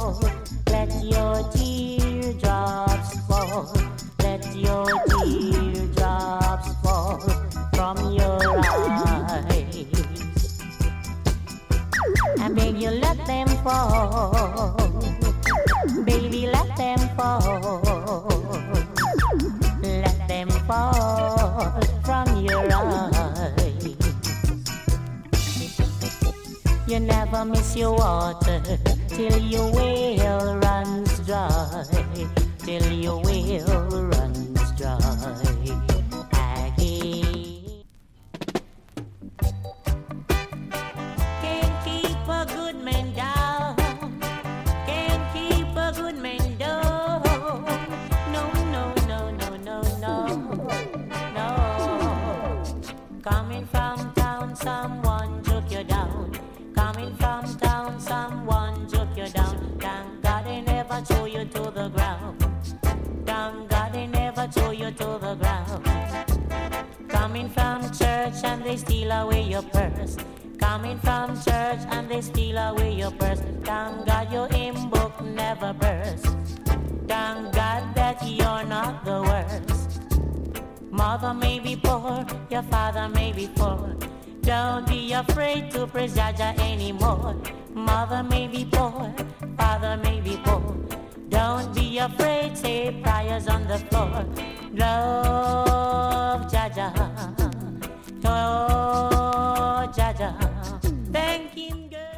fall. Let your teardrops fall. Let your teardrops fall from your eyes. I beg you, let them fall. Baby, let them fall. Let them fall from your eyes. You never miss your water till your well runs dry. Till your well runs dry. Aggie. Can't keep a good man down. Can't keep a good man down. No, no, no, no, no, no, no. Coming from town, someone took you down. Coming from town, someone took you down. Thank God they never threw you to the ground. Thank God they never threw you to the ground. Coming from church and they steal away your purse. Coming from church and they steal away your purse. Thank God your hymn book never burst. Thank God that you're not the worst. Mother may be poor, your father may be poor. Don't be afraid to praise Jaja anymore. Mother may be poor, father may be poor. Don't be afraid, say prayers on the floor. Love Jaja, oh Jaja, thank him, girl.